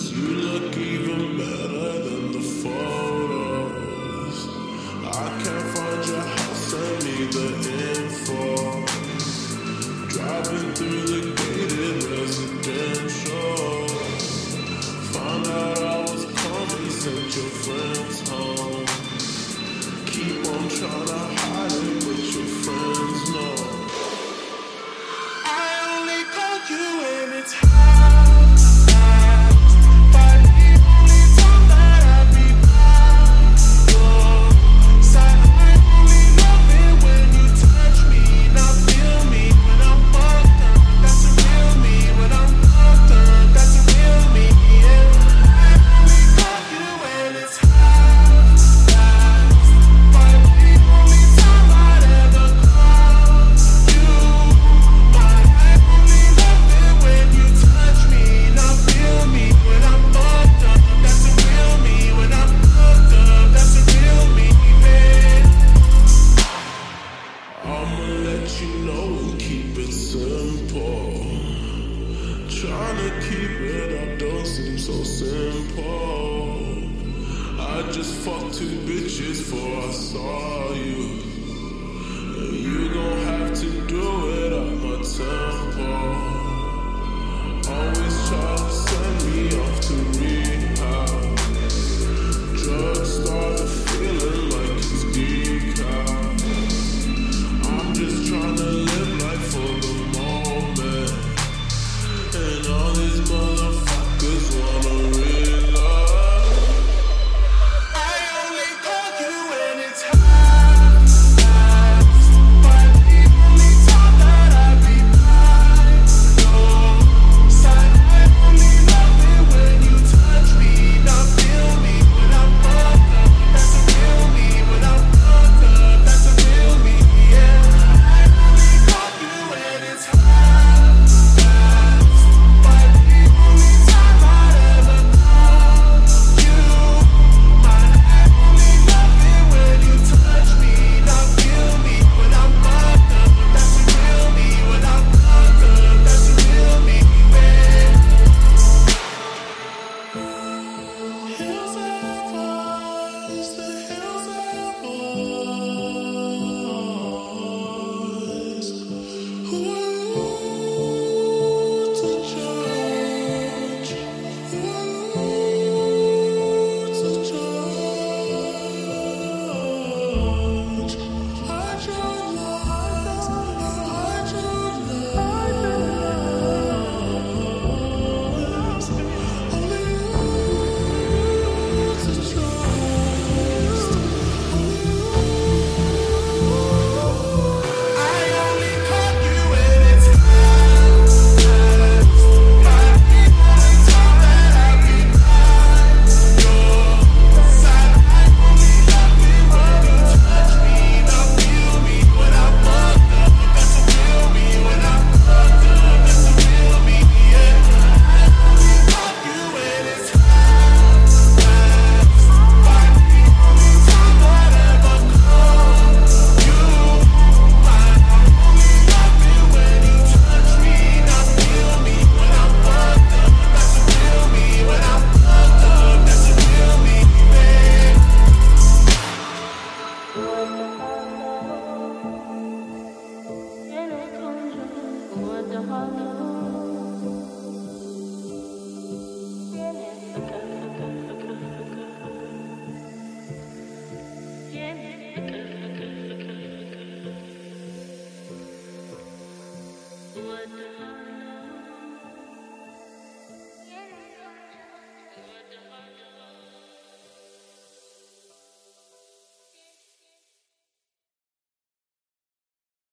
You look even better than the photos. I can't find your house, send me the info. Driving through the gated residential. Found out I was coming, sent your friends home. Keep on trying to hide it, but your friends know. I only call you when it's hot. Trying to keep it up don't seem so simple. I just fucked 2 bitches before I saw you. And you gon' have to do it at my tempo. Always try to